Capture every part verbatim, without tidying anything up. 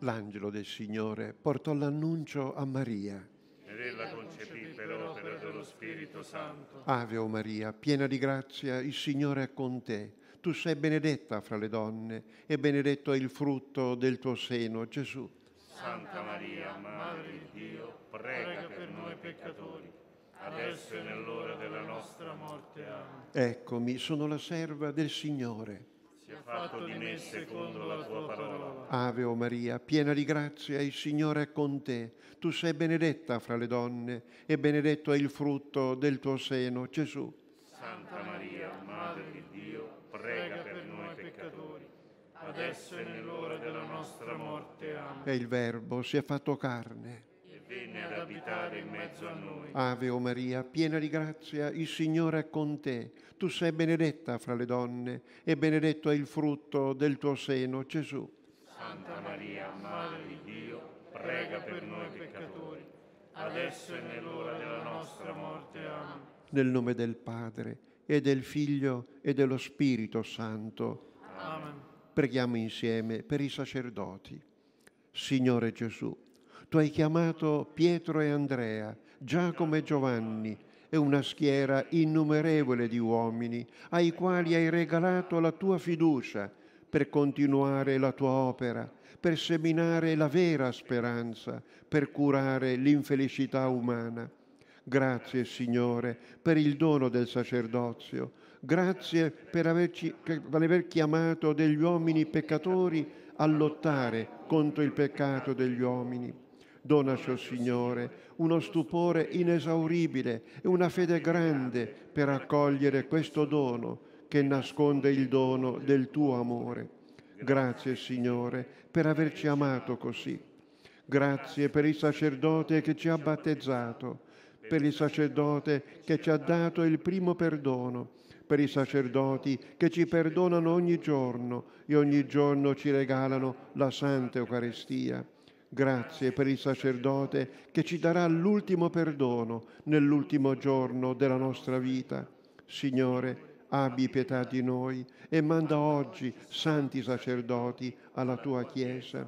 L'angelo del Signore portò l'annuncio a Maria. Ed ella concepì per opera dello Spirito Santo. Ave o Maria, piena di grazia, il Signore è con te. Tu sei benedetta fra le donne e benedetto è il frutto del tuo seno, Gesù. Santa Maria, Madre di Dio, prega per noi peccatori, adesso e nell'ora della nostra morte. Amen. Eccomi, sono la serva del Signore. Sia fatto di me secondo la tua parola. Ave o Maria, piena di grazia, il Signore è con te. Tu sei benedetta fra le donne e benedetto è il frutto del tuo seno, Gesù. Santa Maria, Madre di Dio, prega per noi peccatori, adesso e nell'ora della nostra morte. Amen. E il Verbo si è fatto carne. E venne ad abitare in mezzo a noi. Ave o Maria, piena di grazia, il Signore è con te. Tu sei benedetta fra le donne e benedetto è il frutto del tuo seno, Gesù. Santa Maria, Madre di Dio, prega per noi peccatori, adesso e nell'ora della nostra morte. Amen. Nel nome del Padre e del Figlio e dello Spirito Santo. Amen. Preghiamo insieme per i sacerdoti. Signore Gesù, tu hai chiamato Pietro e Andrea, Giacomo e Giovanni e una schiera innumerevole di uomini ai quali hai regalato la tua fiducia per continuare la tua opera, per seminare la vera speranza, per curare l'infelicità umana. Grazie, Signore, per il dono del sacerdozio. Grazie per, averci, per aver chiamato degli uomini peccatori a lottare contro il peccato degli uomini. Donaci, o Signore, uno stupore inesauribile e una fede grande per accogliere questo dono che nasconde il dono del tuo amore. Grazie, Signore, per averci amato così. Grazie per il sacerdote che ci ha battezzato, per il sacerdote che ci ha dato il primo perdono, per i sacerdoti che ci perdonano ogni giorno e ogni giorno ci regalano la Santa Eucaristia. Grazie per il sacerdote che ci darà l'ultimo perdono nell'ultimo giorno della nostra vita. Signore, abbi pietà di noi e manda oggi santi sacerdoti alla tua Chiesa.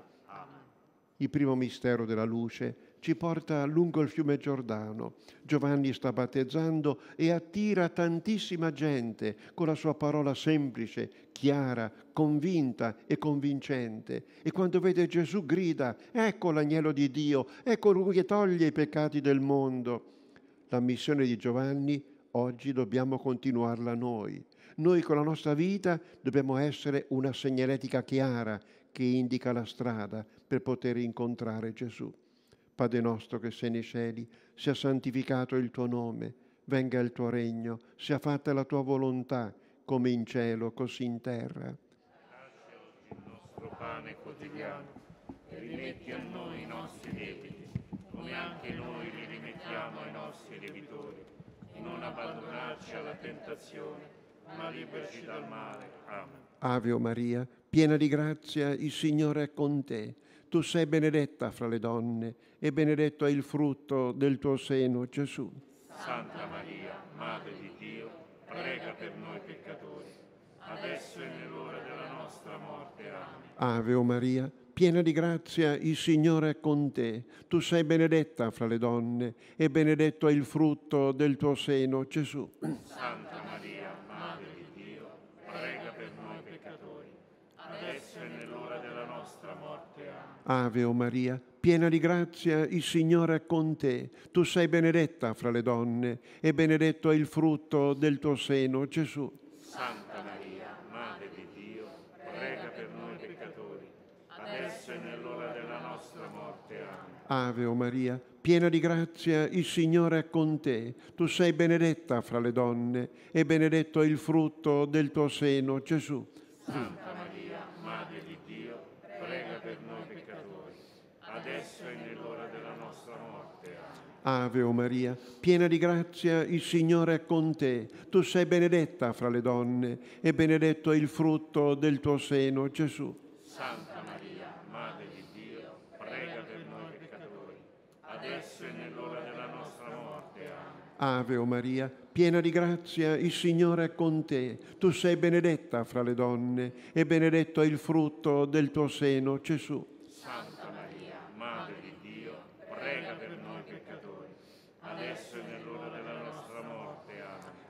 Il primo mistero della luce ci porta lungo il fiume Giordano. Giovanni sta battezzando e attira tantissima gente con la sua parola semplice, chiara, convinta e convincente. E quando vede Gesù grida: ecco l'agnello di Dio, ecco lui che toglie i peccati del mondo. La missione di Giovanni oggi dobbiamo continuarla noi. Noi con la nostra vita dobbiamo essere una segnaletica chiara che indica la strada per poter incontrare Gesù. Padre nostro che sei nei cieli, sia santificato il tuo nome, venga il tuo regno, sia fatta la tua volontà, come in cielo, così in terra. Dacci oggi il nostro pane quotidiano e rimetti a noi i nostri debiti, come anche noi li rimettiamo ai nostri debitori. E non abbandonarci alla tentazione, ma liberaci dal male. Amen. Ave o Maria, piena di grazia, il Signore è con te. Tu sei benedetta fra le donne e benedetto è il frutto del tuo seno, Gesù. Santa Maria, Madre di Dio, prega per noi peccatori, adesso e nell'ora della nostra morte. Amen. Ave o Maria, piena di grazia, il Signore è con te. Tu sei benedetta fra le donne e benedetto è il frutto del tuo seno, Gesù. Santa Maria, Madre di Dio, prega per noi peccatori, adesso e nell'ora della nostra morte. Amen. Ave o Maria, piena di grazia, il Signore è con te. Tu sei benedetta fra le donne e benedetto è il frutto del tuo seno, Gesù. Santa Maria, Madre di Dio, prega per noi peccatori, adesso e nell'ora della nostra morte. Amen. Ave o Maria, piena di grazia, il Signore è con te. Tu sei benedetta fra le donne e benedetto è il frutto del tuo seno, Gesù. Santa Maria, Madre di Dio, prega per noi peccatori, adesso e nell'ora della nostra morte. Amen. Ave o Maria, piena di grazia, il Signore è con te. Tu sei benedetta fra le donne e benedetto è il frutto del tuo seno, Gesù. Santa Maria, Madre di Dio, prega per noi peccatori, adesso e nell'ora della nostra morte. Amen. Ave o Maria, piena di grazia, il Signore è con te. Tu sei benedetta fra le donne e benedetto è il frutto del tuo seno, Gesù. Santa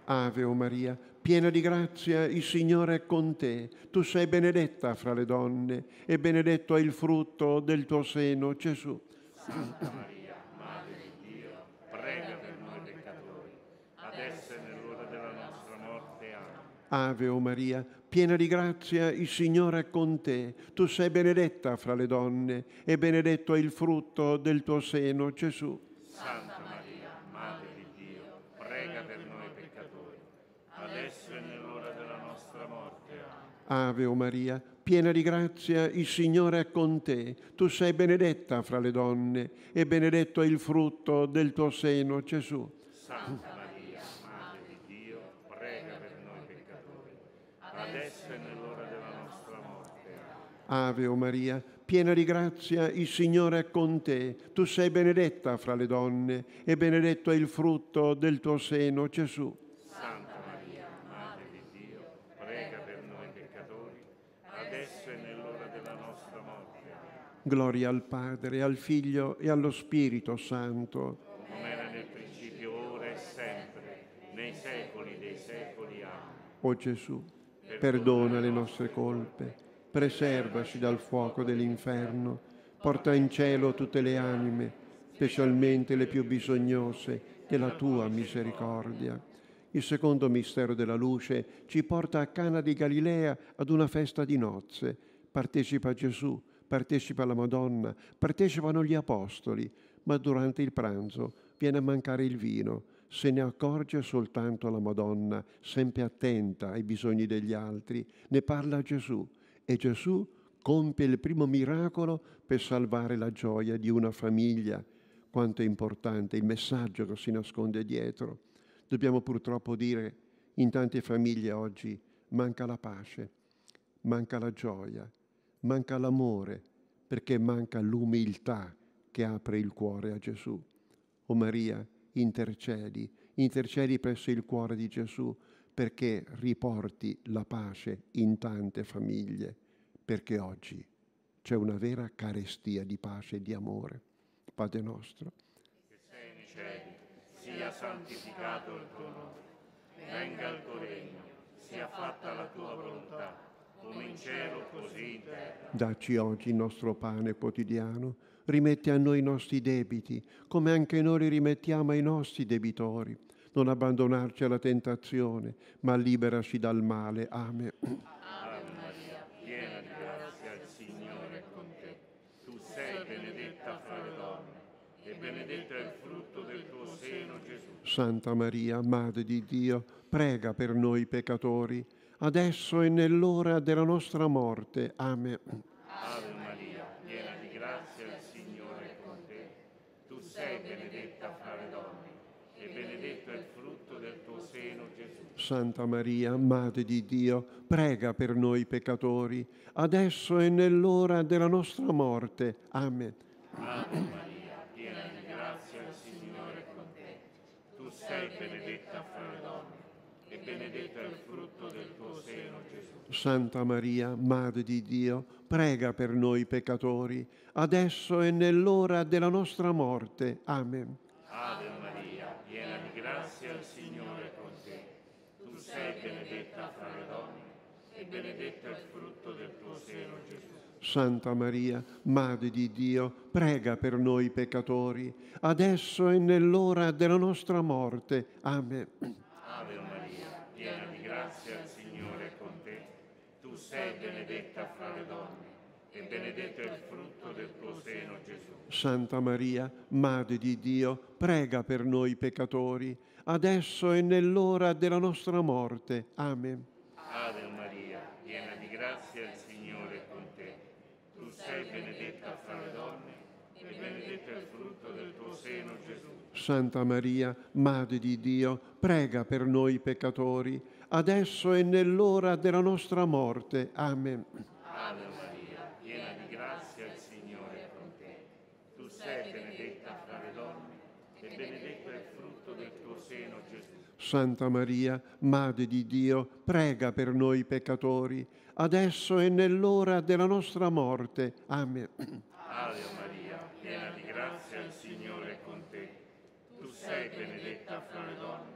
Ave o Maria, piena di grazia, il Signore è con te. Tu sei benedetta fra le donne e benedetto è il frutto del tuo seno, Gesù. Santa Maria, Madre di Dio, prega per noi peccatori, adesso e nell'ora della nostra morte. Amen. Ave o Maria, piena di grazia, il Signore è con te. Tu sei benedetta fra le donne e benedetto è il frutto del tuo seno, Gesù. Santa Maria, Madre di Dio, prega per noi peccatori, adesso e nell'ora della nostra morte. Amen. Ave o Maria, piena di grazia, il Signore è con te. Tu sei benedetta fra le donne e benedetto è il frutto del tuo seno, Gesù. Santa Maria, Madre di Dio, prega per noi peccatori, adesso e nell'ora della nostra morte. Amen. Ave o Maria, piena di grazia, il Signore è con te. Tu sei benedetta fra le donne e benedetto è il frutto del tuo seno, Gesù. Santa Maria, Madre di Dio, prega per noi peccatori, adesso e nell'ora della nostra morte. Amen. Gloria al Padre, al Figlio e allo Spirito Santo. Come era nel principio, ora e sempre, nei secoli dei secoli. Amen. O Gesù, perdona le nostre colpe, preservaci dal fuoco dell'inferno, porta in cielo tutte le anime, specialmente le più bisognose della tua misericordia. Il secondo mistero della luce ci porta a Cana di Galilea ad una festa di nozze. Partecipa Gesù, partecipa la Madonna, partecipano gli apostoli, ma durante il pranzo viene a mancare il vino. Se ne accorge soltanto la Madonna, sempre attenta ai bisogni degli altri. Ne parla Gesù e Gesù compie il primo miracolo per salvare la gioia di una famiglia. Quanto è importante il messaggio che si nasconde dietro. Dobbiamo purtroppo dire, in tante famiglie oggi manca la pace, manca la gioia, manca l'amore, perché manca l'umiltà che apre il cuore a Gesù. O Maria, intercedi, intercedi presso il cuore di Gesù perché riporti la pace in tante famiglie, perché oggi c'è una vera carestia di pace e di amore. Padre nostro, Che sei nei cieli, sia santificato il tuo nome, venga il tuo regno, sia fatta la tua volontà, come in cielo così in terra. dacci oggi il nostro pane quotidiano, rimetti a noi i nostri debiti, come anche noi li rimettiamo ai nostri debitori. Non abbandonarci alla tentazione, ma liberaci dal male. Amen. Ave Maria, piena di grazia, il Signore è con te. Tu sei benedetta fra le donne, e benedetto è il frutto del tuo seno, Gesù. Santa Maria, Madre di Dio, prega per noi peccatori, adesso e nell'ora della nostra morte. Amen. Ave Maria, piena di grazia, il Signore è con te. Tu sei benedetta fra le donne, e benedetto è il frutto del tuo seno, Gesù. Santa Maria, Madre di Dio, prega per noi peccatori, adesso e nell'ora della nostra morte. Amen. Ave Maria, piena di grazia, il Signore è con te. Tu sei benedetta fra le donne, e benedetto è il frutto del tuo seno, Gesù. Santa Maria, Madre di Dio, prega per noi peccatori, adesso e nell'ora della nostra morte. Amen. Ave Maria, piena di grazia, il Signore è con te. Tu sei benedetta fra le donne, e benedetto è il frutto del tuo seno, Gesù. Santa Maria, Madre di Dio, prega per noi peccatori, adesso e nell'ora della nostra morte. Amen. Ave Maria, piena di grazia, il Signore è con te. Tu sei benedetta fra le donne, e benedetto è il frutto del tuo seno, Gesù. Santa Maria, Madre di Dio, prega per noi peccatori, adesso e nell'ora della nostra morte. Amen. Ave Maria, piena di grazia, il Signore è con te. Tu sei benedetta fra le donne, e benedetto è il frutto del tuo seno, Gesù. Santa Maria, Madre di Dio, prega per noi peccatori, adesso e nell'ora della nostra morte. Amen. Ave Maria, piena di grazia, il Signore è con te. Tu sei benedetta fra le donne, e benedetto è il frutto del tuo seno, Gesù. Santa Maria, Madre di Dio, prega per noi peccatori, adesso e nell'ora della nostra morte. Amen. Ave Maria, piena di grazia, il Signore è con te. Tu sei benedetta fra le donne,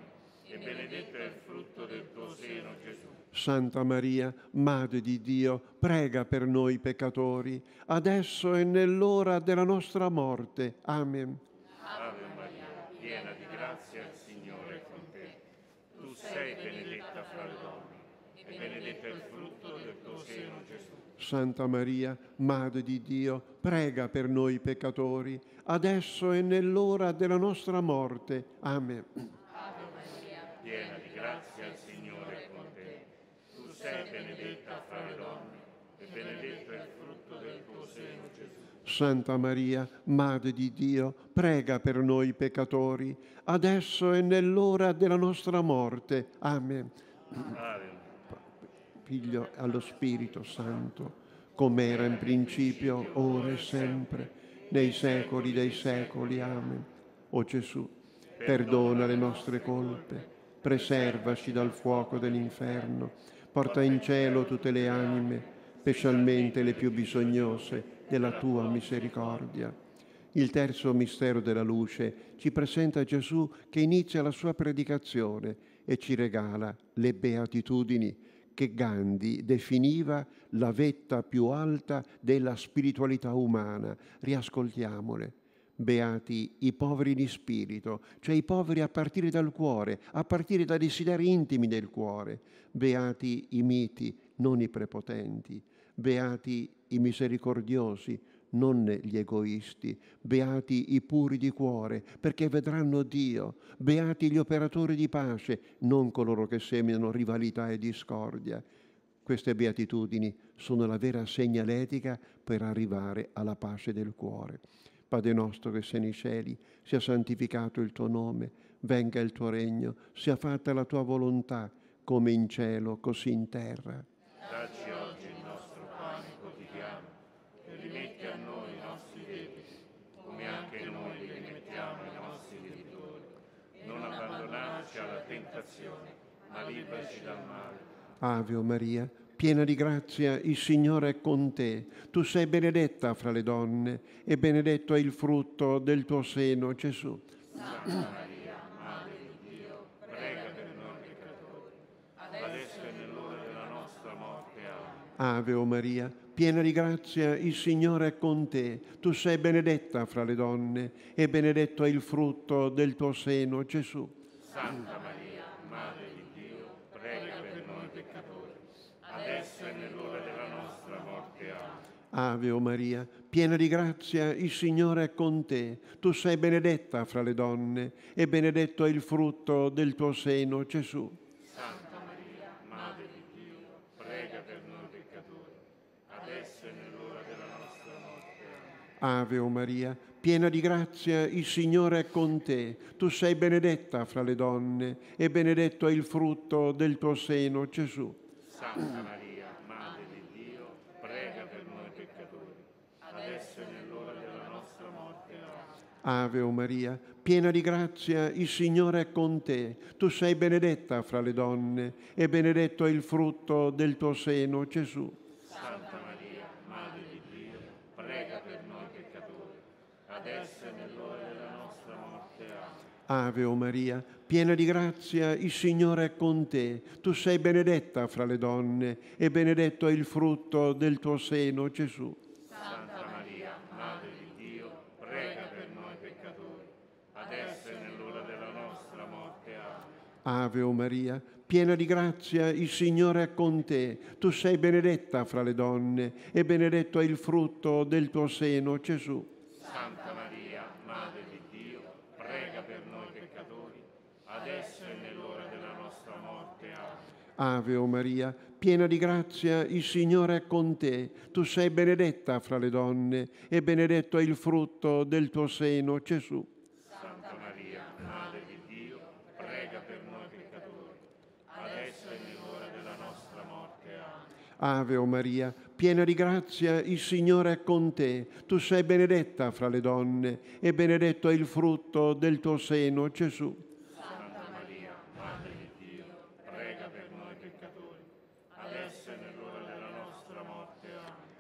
e benedetto è il frutto del tuo seno, Gesù. Santa Maria, Madre di Dio, prega per noi peccatori, adesso e nell'ora della nostra morte. Amen. Ave Maria, piena di grazia, il Signore è con te. Tu sei benedetta fra le donne, e benedetto è il frutto del tuo seno, Gesù. Santa Maria, Madre di Dio, prega per noi peccatori, adesso e nell'ora della nostra morte. Amen. Ave Maria, piena di grazia, il Signore è con te. Tu sei benedetta fra le donne, e benedetto è il frutto del tuo seno, Gesù. Santa Maria, Madre di Dio, prega per noi peccatori, adesso e nell'ora della nostra morte. Amen. Ave Figlio e allo Spirito Santo, come era in principio, ora e sempre, nei secoli dei secoli. Amen. O Gesù, perdona le nostre colpe, preservaci dal fuoco dell'inferno, porta in cielo tutte le anime, specialmente le più bisognose della tua misericordia. Il terzo mistero della luce ci presenta Gesù che inizia la sua predicazione e ci regala le beatitudini che Gandhi definiva la vetta più alta della spiritualità umana. Riascoltiamole. Beati i poveri di spirito, cioè i poveri a partire dal cuore, a partire dai desideri intimi del cuore. Beati i miti, non i prepotenti. Beati i misericordiosi, non gli egoisti. Beati i puri di cuore, perché vedranno Dio. Beati gli operatori di pace, non coloro che seminano rivalità e discordia. Queste beatitudini sono la vera segnaletica per arrivare alla pace del cuore. Padre nostro che sei nei cieli, sia santificato il tuo nome, venga il tuo regno, sia fatta la tua volontà, come in cielo, così in terra. Dacci oggi il nostro pane quotidiano, e rimetti a noi i nostri debiti, come anche noi li rimettiamo ai nostri debitori. Non abbandonarci alla tentazione, ma liberaci dal male. Ave Maria, piena di grazia, il Signore è con te. Tu sei benedetta fra le donne, e benedetto è il frutto del tuo seno, Gesù. Santa Maria, Madre di Dio, prega per noi peccatori, adesso e nell'ora della nostra morte. Amen. Ave Maria, piena di grazia, il Signore è con te. Tu sei benedetta fra le donne, e benedetto è il frutto del tuo seno, Gesù. Santa Maria, Madre di Dio, prega per noi peccatori, adesso e nell'ora della nostra morte. Amen. Ave Maria, piena di grazia, il Signore è con te. Tu sei benedetta fra le donne, e benedetto è il frutto del tuo seno, Gesù. Santa Maria, Madre di Dio, prega per noi peccatori, adesso e nell'ora della nostra morte. Amen. Ave Maria, piena di grazia, il Signore è con te. Tu sei benedetta fra le donne, e benedetto è il frutto del tuo seno, Gesù. Santa Maria, Madre di Dio, prega per noi peccatori, adesso e nell'ora della nostra morte. Amen. Ave Maria, piena di grazia, il Signore è con te. Tu sei benedetta fra le donne, e benedetto è il frutto del tuo seno, Gesù. Santa Maria, Madre di Dio, prega per noi peccatori, adesso e nell'ora della nostra morte. Amen. Ave Maria, piena di grazia, il Signore è con te. Tu sei benedetta fra le donne, e benedetto è il frutto del tuo seno, Gesù. Santa Maria, Madre di Dio, prega per noi peccatori, adesso e nell'ora della nostra morte. Amen. Ave Maria, piena di grazia, il Signore è con te. Tu sei benedetta fra le donne, e benedetto è il frutto del tuo seno, Gesù. Santa Maria, Madre di Dio, prega per noi peccatori, adesso e nell'ora della nostra morte. Amen. Ave Maria, piena di grazia, il Signore è con te. Tu sei benedetta fra le donne, e benedetto è il frutto del tuo seno, Gesù. Santa Maria, Madre di Dio, prega per noi peccatori, adesso e nell'ora della nostra morte. Amen. Ave Maria, piena di grazia, il Signore è con te. Tu sei benedetta fra le donne, e benedetto è il frutto del tuo seno, Gesù. Santa Maria, Madre di Dio, prega per noi peccatori, adesso e nell'ora della nostra morte. Amen.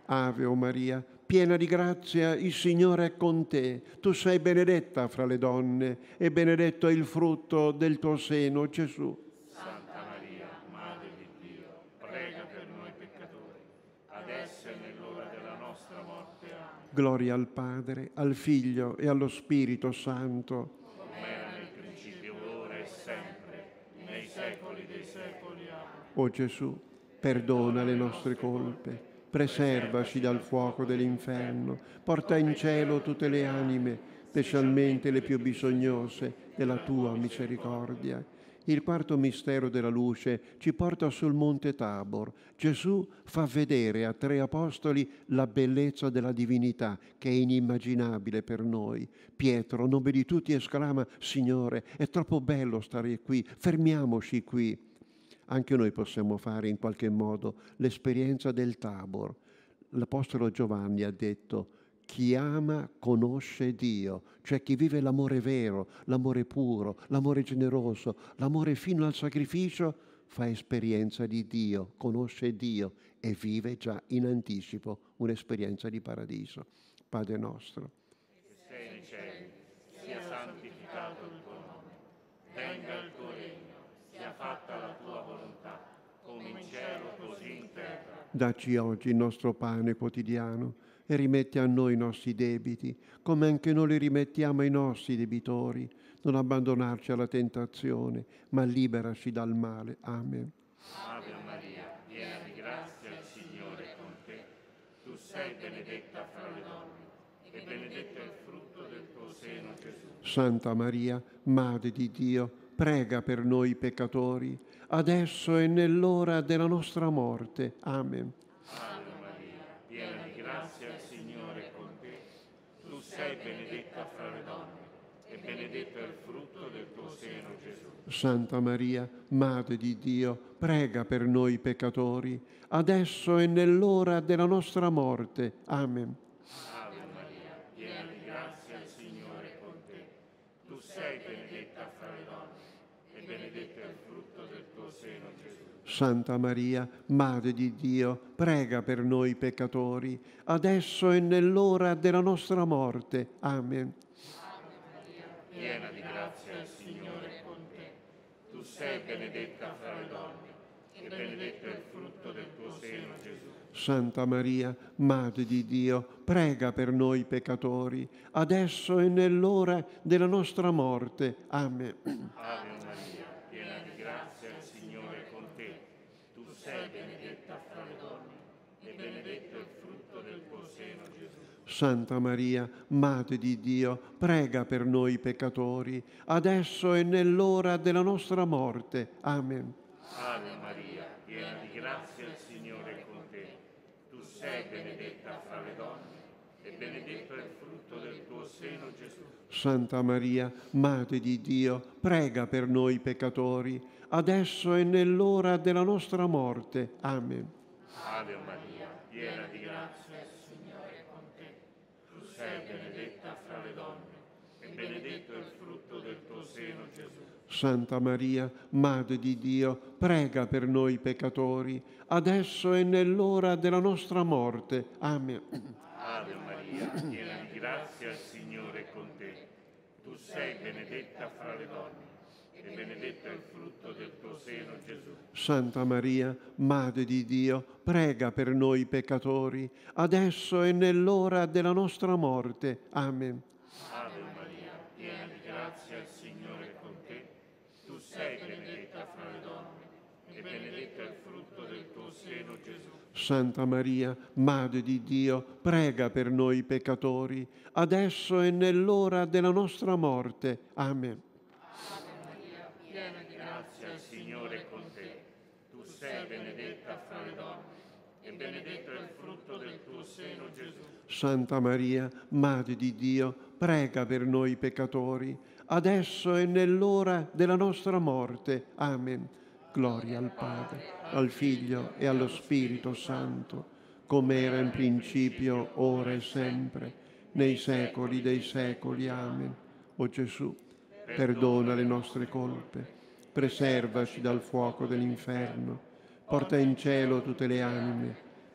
Ave o Maria, piena di grazia, il Signore è con te. Tu sei benedetta fra le donne e benedetto è il frutto del tuo seno, Gesù. Santa Maria, Madre di Dio, prega per noi peccatori, adesso e nell'ora della nostra morte. Amen. Gloria al Padre, al Figlio e allo Spirito Santo. Come era nel principio, ora e sempre, nei secoli dei secoli. Amen. O Gesù, perdona le nostre colpe, preservaci dal fuoco dell'inferno, porta in cielo tutte le anime, specialmente le più bisognose della tua misericordia. Il quarto mistero della luce ci porta sul monte Tabor. Gesù fa vedere a tre apostoli la bellezza della divinità, che è inimmaginabile per noi. Pietro, nome di tutti, esclama: Signore, è troppo bello stare qui, fermiamoci qui. Anche noi possiamo fare in qualche modo l'esperienza del Tabor. L'Apostolo Giovanni ha detto: chi ama conosce Dio, cioè chi vive l'amore vero, l'amore puro, l'amore generoso, l'amore fino al sacrificio, fa esperienza di Dio, conosce Dio e vive già in anticipo un'esperienza di paradiso. Padre nostro, Che sei nei cieli, sia santificato il tuo nome, venga il tuo regno, sia fatta la tua volontà, come in cielo così in terra. dacci oggi il nostro pane quotidiano e rimetti a noi i nostri debiti, come anche noi li rimettiamo ai nostri debitori. Non abbandonarci alla tentazione, ma liberaci dal male. Amen. Ave Maria, piena di grazia, il Signore è con te. Tu sei benedetta fra le donne, e benedetto è il frutto del tuo seno, Gesù. Santa Maria, Madre di Dio, prega per noi peccatori, adesso e nell'ora della nostra morte. Amen. Ave Maria, piena di grazia, il Signore è con te. Tu sei benedetta fra le donne, e benedetto è il frutto del tuo seno, Gesù. Santa Maria, Madre di Dio, prega per noi peccatori, adesso e nell'ora della nostra morte. Amen. Ave Maria, piena di grazia, il Signore è con te. Tu sei benedetta fra le donne, e benedetto è il frutto del tuo seno, Gesù. Santa Maria, Madre di Dio, prega per noi peccatori, adesso e nell'ora della nostra morte. Amen. Piena di grazia, il Signore è con te. Tu sei benedetta fra le donne, e benedetto è il frutto del tuo seno, Gesù. Santa Maria, Madre di Dio, prega per noi peccatori, adesso e nell'ora della nostra morte. Amen. Ave Maria, piena di grazia, il Signore è con te. Tu sei benedetta fra le donne, e benedetto è il frutto del tuo seno, Gesù. Santa Maria, Madre di Dio, prega per noi peccatori, adesso e nell'ora della nostra morte. Amen. Ave Maria, piena di grazia, il Signore è con te. Tu sei benedetta fra le donne, e benedetto è il frutto del tuo seno, Gesù. Santa Maria, Madre di Dio, prega per noi peccatori, adesso e nell'ora della nostra morte. Amen. Ave Maria, piena di grazia, il Signore è con te. Tu sei benedetta fra le donne, e benedetto è il frutto del tuo seno, Gesù. Santa Maria, Madre di Dio, prega per noi peccatori, adesso e nell'ora della nostra morte. Amen. Ave Maria, piena di grazia, il Signore è con te. Tu sei benedetta fra le donne, e benedetto è il frutto del tuo seno, Gesù. Santa Maria, Madre di Dio, prega per noi peccatori, adesso e nell'ora della nostra morte. Amen. Ave Maria, piena di grazia, il Signore è con te. Tu sei benedetta fra le donne, e benedetto è il frutto del tuo seno, Gesù. Santa Maria, Madre di Dio, prega per noi peccatori, adesso e nell'ora della nostra morte. Amen. Ave Maria, piena di grazia, il Signore è con te. Tu sei benedetta fra le donne, e benedetto è il frutto del tuo seno, Gesù. Santa Maria, Madre di Dio, prega per noi peccatori, adesso e nell'ora della nostra morte. Amen. Gloria al Padre, al Figlio e allo Spirito Santo, come era in principio, ora e sempre, nei secoli dei secoli. Amen. O Gesù, perdona le nostre colpe, preservaci dal fuoco dell'inferno, porta in cielo tutte le anime,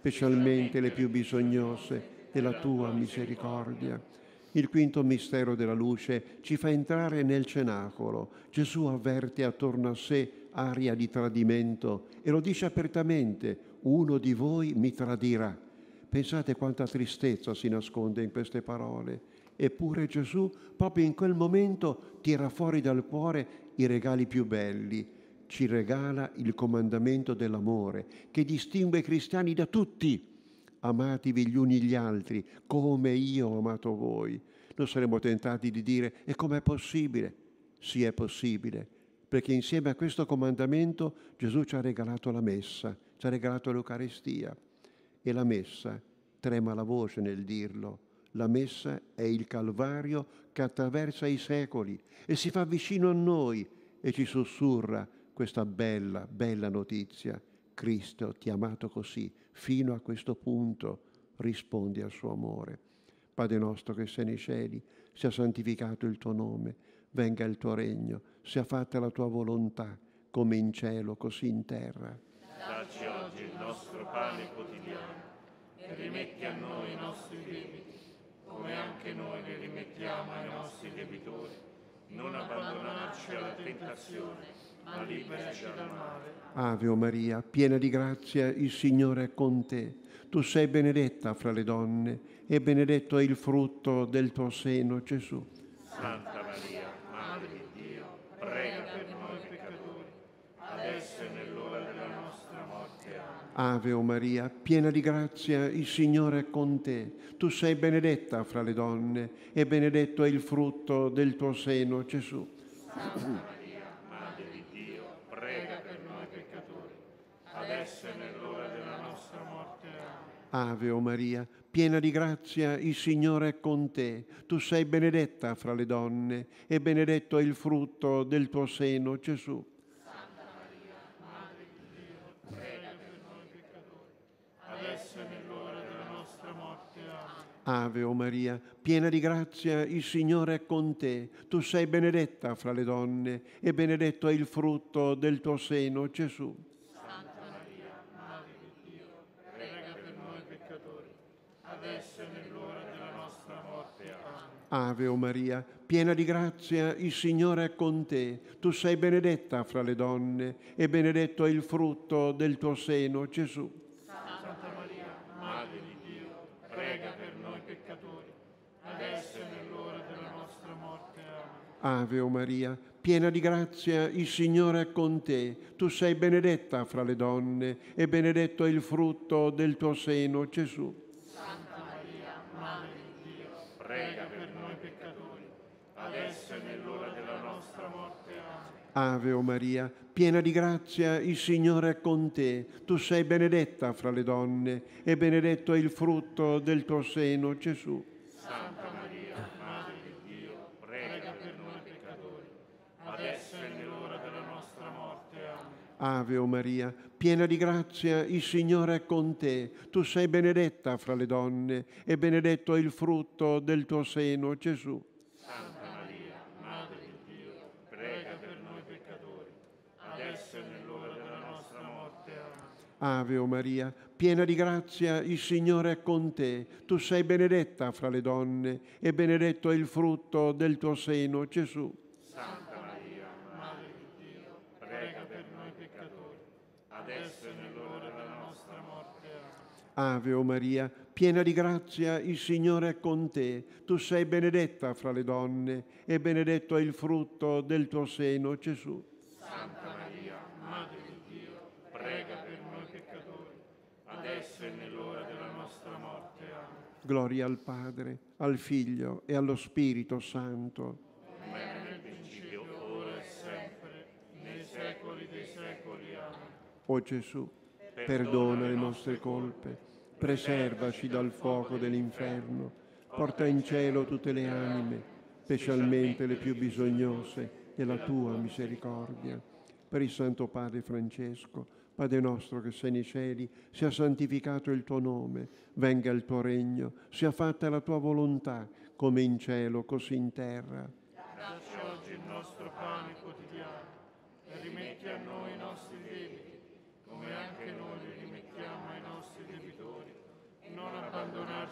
specialmente le più bisognose della tua misericordia. Il quinto mistero della luce ci fa entrare nel cenacolo. Gesù avverte attorno a sé aria di tradimento e lo dice apertamente: uno di voi mi tradirà. Pensate quanta tristezza si nasconde in queste parole. Eppure Gesù, proprio in quel momento, tira fuori dal cuore i regali più belli. Ci regala il comandamento dell'amore che distingue i cristiani da tutti. Amatevi gli uni gli altri come io ho amato voi. Noi saremmo tentati di dire: e com'è possibile? Sì, è possibile, perché insieme a questo comandamento Gesù ci ha regalato la messa, ci ha regalato l'Eucaristia. E la messa, trema la voce nel dirlo, la messa è il Calvario che attraversa i secoli e si fa vicino a noi e ci sussurra questa bella, bella notizia. Cristo ti ha amato così, fino a questo punto rispondi al suo amore. Padre nostro che sei nei cieli, sia santificato il tuo nome, venga il tuo regno, sia fatta la tua volontà, come in cielo, così in terra. Dacci oggi il nostro pane quotidiano e rimetti a noi i nostri debiti, come anche noi li rimettiamo ai nostri debitori. Non abbandonarci alla tentazione, ma liberaci dal male. Ave o Maria, piena di grazia, il Signore è con te. Tu sei benedetta fra le donne e benedetto è il frutto del tuo seno, Gesù. Santa Maria, Madre di Dio, prega per noi peccatori, adesso e nell'ora della nostra morte. Amen. Ave o Maria, piena di grazia, il Signore è con te. Tu sei benedetta fra le donne e benedetto è il frutto del tuo seno, Gesù. Santa Maria, Madre di Dio, prega per noi peccatori, adesso e nell'ora della nostra morte. Amen. Ave o Maria, piena di grazia, il Signore è con te. Tu sei benedetta fra le donne e benedetto è il frutto del tuo seno, Gesù. Santa Maria, Madre di Dio, prega per noi peccatori, adesso e nell'ora della nostra morte. Amen. Ave o Maria, piena di grazia, il Signore è con te. Tu sei benedetta fra le donne e benedetto è il frutto del tuo seno, Gesù. Santa Maria, Madre di Dio, prega per noi peccatori, adesso e nell'ora della nostra morte. Amen. Ave o Maria, piena di grazia, il Signore è con te. Tu sei benedetta fra le donne e benedetto è il frutto del tuo seno, Gesù. Santa Maria, Madre di Dio, prega per noi peccatori, adesso e nell'ora della nostra morte. Amen. Ave o Maria, piena di grazia, il Signore è con te. Tu sei benedetta fra le donne e benedetto è il frutto del tuo seno, Gesù. Santa Maria, Madre di Dio, prega per noi peccatori, adesso e nell'ora della nostra morte. Amen. Ave o Maria, piena di grazia, il Signore è con te. Tu sei benedetta fra le donne e benedetto è il frutto del tuo seno, Gesù. Santa Maria, Madre di Dio, prega per noi peccatori, adesso e nell'ora della nostra morte. Amen. Ave o Maria, piena di grazia, il Signore è con te. Tu sei benedetta fra le donne e benedetto è il frutto del tuo seno, Gesù. Santa Maria, Madre di Dio, prega per noi peccatori, adesso e nell'ora della nostra morte. Amen. Ave o Maria, piena di grazia, il Signore è con te. Tu sei benedetta fra le donne e benedetto è il frutto del tuo seno, Gesù. Santa Maria, Madre di Dio, prega per noi peccatori, adesso e nell'ora della nostra morte. Amen. Ave o Maria, piena di grazia, il Signore è con te. Tu sei benedetta fra le donne e benedetto è il frutto del tuo seno, Gesù. Santa Maria, Madre di Dio, prega per noi peccatori, adesso e nell'ora della nostra morte. Amen. Gloria al Padre, al Figlio e allo Spirito Santo. Come era nel principio, ora e sempre, nei secoli dei secoli. Amen. O Gesù, perdona le nostre colpe, preservaci dal fuoco dell'inferno, porta in cielo tutte le anime, specialmente le più bisognose della tua misericordia. Per il Santo Padre Francesco, Padre nostro che sei nei cieli, sia santificato il tuo nome, venga il tuo regno, sia fatta la tua volontà, come in cielo, così in terra. Dacci oggi il nostro pane quotidiano e rimetti a noi i nostri debiti, come anche noi li rimettiamo ai nostri debitori.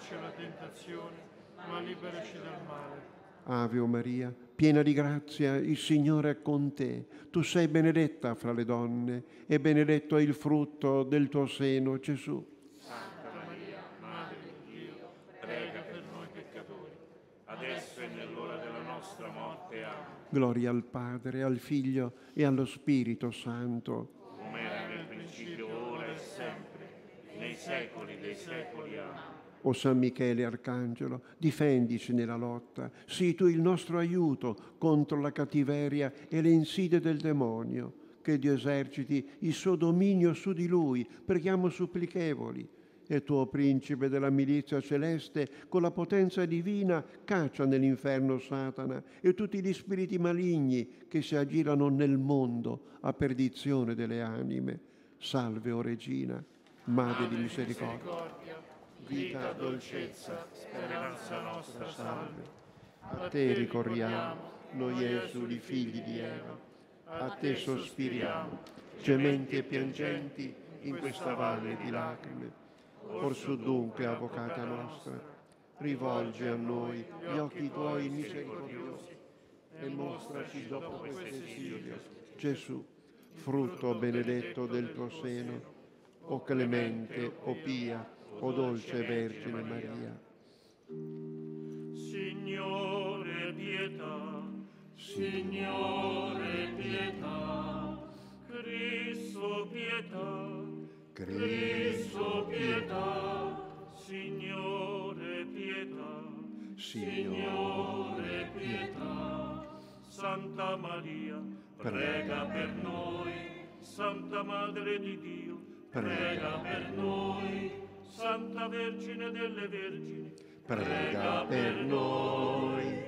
sottrarci alla tentazione, ma liberaci dal male. Ave o Maria, piena di grazia, il Signore è con te. Tu sei benedetta fra le donne e benedetto è il frutto del tuo seno, Gesù. Santa Maria, Madre di Dio, prega per noi peccatori, adesso e nell'ora della nostra morte. Amen. Gloria al Padre, al Figlio e allo Spirito Santo. Come era nel principio, ora e sempre, nei secoli dei secoli. Amen. O San Michele Arcangelo, difendici nella lotta, sii tu il nostro aiuto contro la cattiveria e le insidie del demonio, che Dio eserciti il suo dominio su di lui, preghiamo supplichevoli. E tuo principe della milizia celeste, con la potenza divina, caccia nell'inferno Satana e tutti gli spiriti maligni che si aggirano nel mondo a perdizione delle anime. Salve, o Regina, Madre di misericordia, vita, dolcezza, speranza nostra, salve. A te ricorriamo, noi esuli figli di Eva, a te sospiriamo, gementi e piangenti in questa valle di lacrime. Orsù dunque, avvocata nostra, rivolgi a noi gli occhi tuoi misericordiosi e mostraci dopo questo esilio, Gesù, frutto benedetto del tuo seno, o clemente, o pia, o dolce Vergine Maria. Signore pietà, Signore pietà, Cristo pietà, Cristo pietà, Signore pietà, Signore pietà. Santa Maria, prega per noi. Santa Madre di Dio, prega per noi. Santa Vergine delle Vergini, Prega per noi.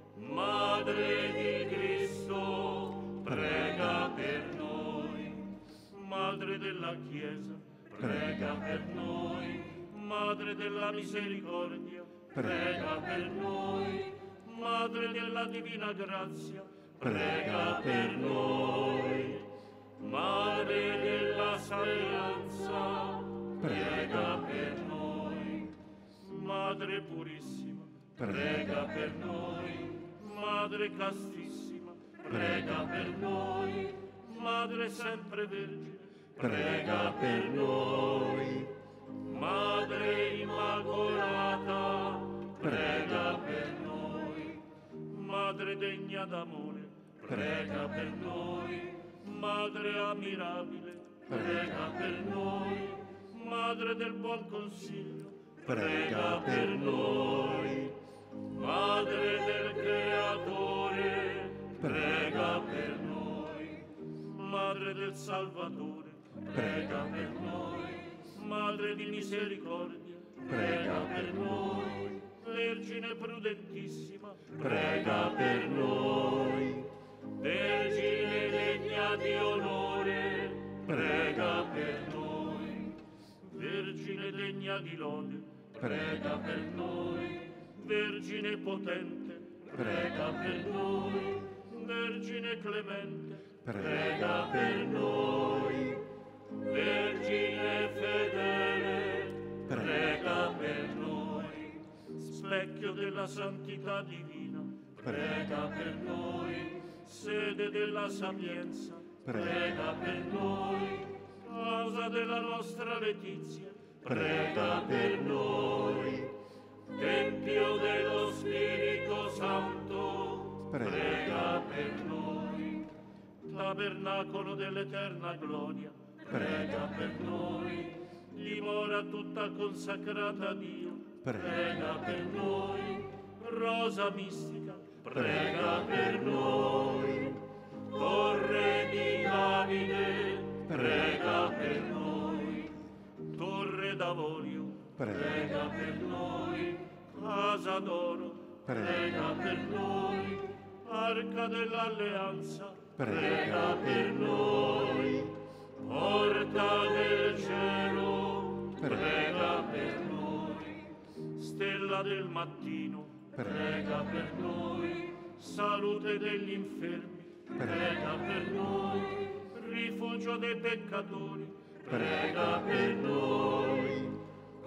Madre di Cristo, prega per noi. Madre della Chiesa, prega per noi. Madre della misericordia, prega per noi. Madre della divina grazia, prega per noi. Madre della sapienza, prega per noi. Madre purissima, prega per noi. Madre castissima, prega per noi. Madre sempre vergine, prega per noi. Madre immacolata, prega per noi. Madre degna d'amore, prega per noi. Madre ammirabile, prega per noi. Madre del buon consiglio, prega per noi. Madre del Creatore, prega per noi. Madre del Salvatore, prega per noi. Madre di misericordia, prega per noi. Vergine prudentissima, prega per noi. Vergine degna di onore, prega per noi. Vergine degna di lode, prega per noi. Vergine potente, prega per noi. Vergine clemente, prega per noi. Vergine fedele, prega per noi. Specchio della santità divina, prega per noi. Sede della sapienza, prega per noi. Causa della nostra letizia, prega per noi. Tempio dello Spirito Santo, prega per noi. Tabernacolo dell'eterna gloria, prega per noi. Dimora tutta consacrata a Dio, prega per noi. Rosa mistica, prega per noi. Torre di Davide, prega per noi. Torre d'Avorio, prega per noi. Casa d'oro, prega per noi. Arca dell'alleanza, prega per noi. Porta del cielo, prega per noi. Stella del mattino, prega per noi. Salute degli infermi, prega per noi. Rifugio dei peccatori, prega per noi.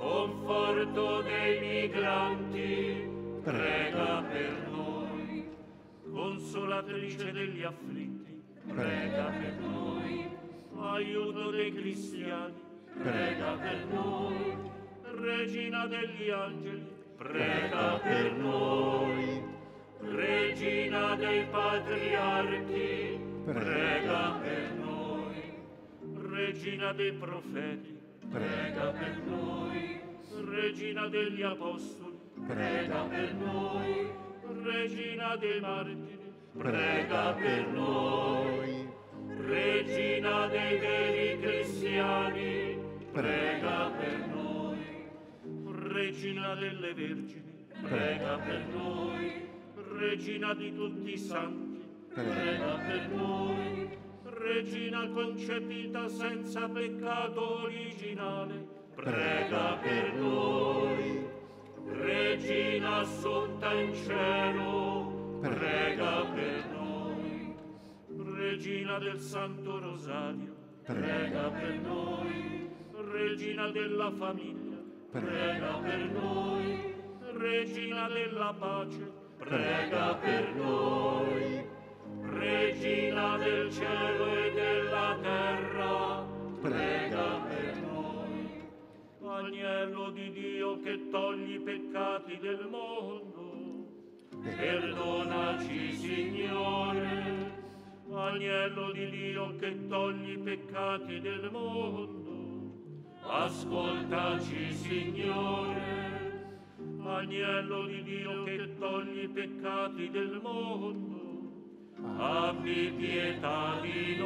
conforto dei migranti, prega per noi. Consolatrice degli afflitti, prega per noi. Aiuto dei cristiani, prega per noi. Regina degli angeli, prega per noi. Regina dei patriarchi, prega per noi. Regina dei profeti, prega per noi. Regina degli apostoli, prega per noi. Regina dei martiri, prega per noi. Regina dei veri cristiani, prega per noi. Regina delle vergini, prega per noi. Regina di tutti i santi, prega per noi. Regina concepita senza peccato originale, prega per noi. Regina assunta in cielo, prega per noi. Regina del Santo Rosario, prega per noi. Regina della famiglia, prega per noi. Regina della pace, prega per noi. Regina del cielo e della terra, prega per noi. Agnello di Dio che togli i peccati del mondo, perdonaci, Signore. Agnello di Dio che togli i peccati del mondo, ascoltaci, Signore. Agnello di Dio che togli i peccati del mondo, abbi pietà di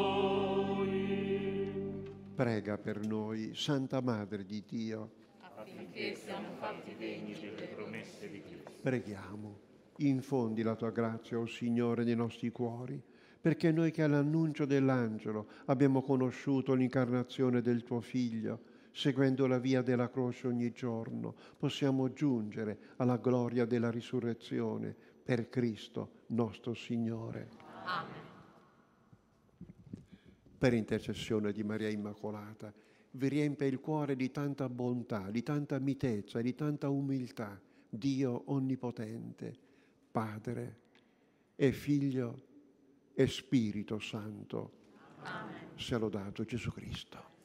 noi. Prega per noi, Santa Madre di Dio, affinché siamo fatti degni delle promesse di Cristo. Preghiamo. Infondi la tua grazia, o Signore, nei nostri cuori, perché noi che all'annuncio dell'angelo abbiamo conosciuto l'incarnazione del tuo Figlio, seguendo la via della croce ogni giorno, possiamo giungere alla gloria della risurrezione per Cristo nostro Signore. Amen. Per intercessione di Maria Immacolata, vi riempie il cuore di tanta bontà, di tanta mitezza, di tanta umiltà, Dio Onnipotente, Padre e Figlio e Spirito Santo. Amen. Sia lodato Gesù Cristo.